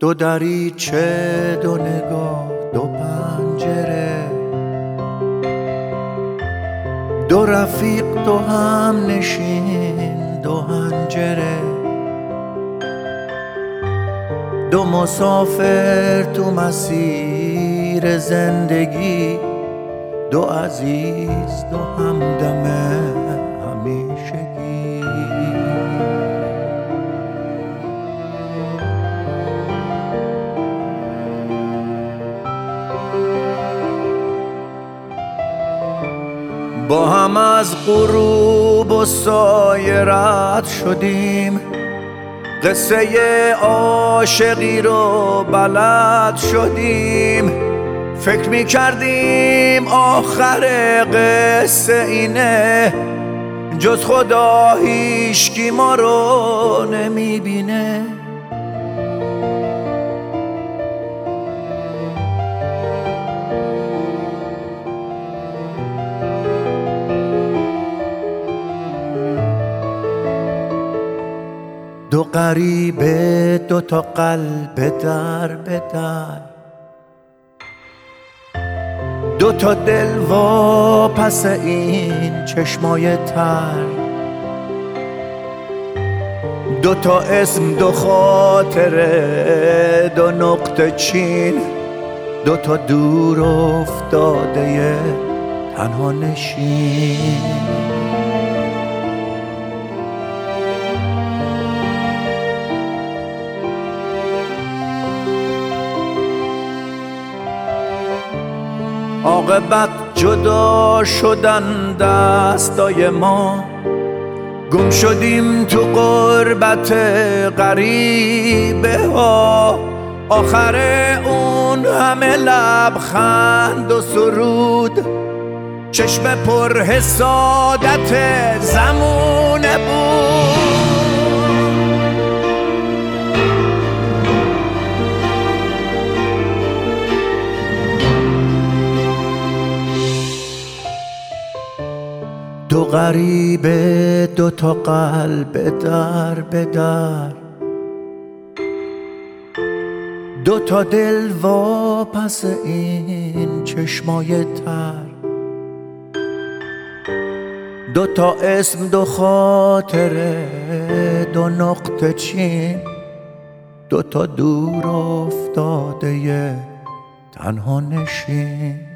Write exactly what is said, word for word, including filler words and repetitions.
دو دریچه، دو نگاه، دو پنجره، دو رفیق، دو هم نشین، دو هنجره، دو مسافر تو مسیر زندگی، دو عزیز، دو همدم همیشگی. با هم از غروب و سایه رد شدیم، قصه عاشقی رو بلد شدیم. فکر می کردیم آخر قصه اینه، جز خدا هیچکی ما رو نمی بینه. دو غریبه، دو تا قلب در به در، دو تا دل واپس این چشمای تر، دو تا اسم، دو خاطره، دو نقطه چین، دو تا دور افتاده تنها نشین. عاقبت جدا شدن دستای ما، گم شدیم تو غربت غریبه ها. آخر اون همه لبخند و سرود، چشم پر حسادت زمونه بود. دو غریبه، دو تا قلب در به در، دو تا دل واپس این چشمای تر، دو تا اسم، دو خاطره، دو نقطه چین، دو تا دور افتاده تنها نشین.